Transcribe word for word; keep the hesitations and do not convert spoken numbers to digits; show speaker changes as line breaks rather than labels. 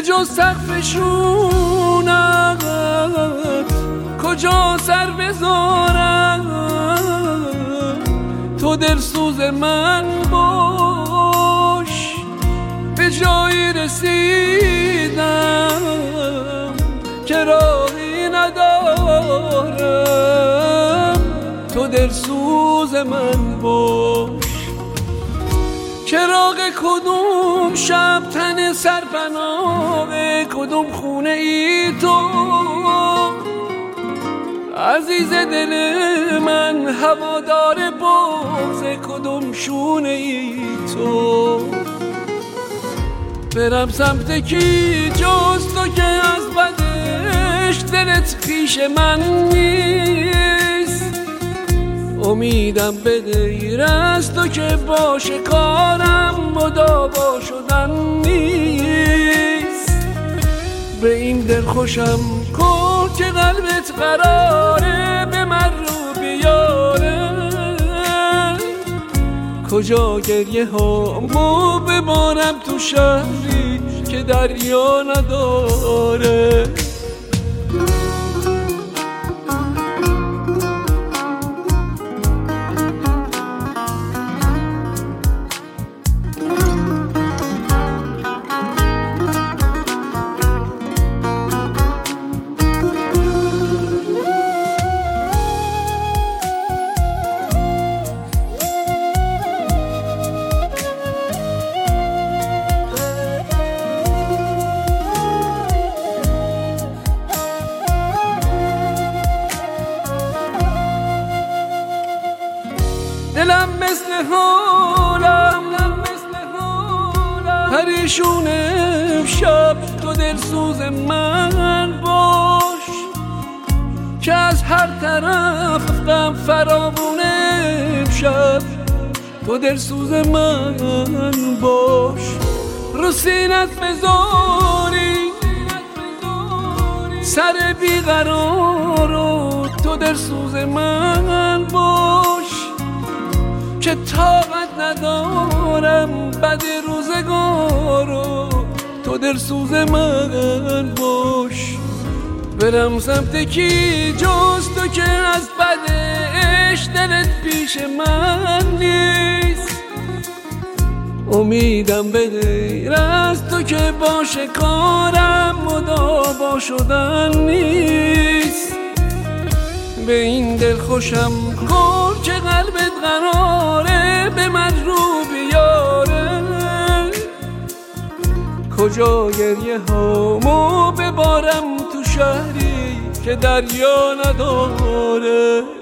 جز سقفشونم کجا سر بذارم؟ تو دلسوز من باش، به جایی رسیدم که راهی ندارم. تو دلسوز من باش. چراغ کدوم شب تن سرپناه کدوم خونه ای تو؟ عزیز دل من هوادار بغض کدوم شونه ای تو؟ برم سمت کی جز تو که از بدش دلت پیش من نیست؟ امیدم به غیر از تو که باشه کارم مداوا شدن نیست. به این دل خوشم کن که قلبت قراره به من رو بیاره. کجا گریه هامو ببارم تو شهری که دریا نداره. دلم مثل حالم پریشون امشب. تو دلسوز من باش که از هر طرف غم فراوون امشب. تو دلسوز من باش. رو سینت بذاری سر بیقرارو. تو دلسوز من باش که طاقت ندارم بد روزگارو. تو دلسوز من باش. برم سمت کی جز تو که از بدش دلت پیش من نیست؟ امیدم به غیر از تو که باشه کارم مداوا شدن نیست. به این دل خوشم کن که قلبت قراره به من رو بیاره. کجا گریه هامو ببارم تو شهری که دریا نداره.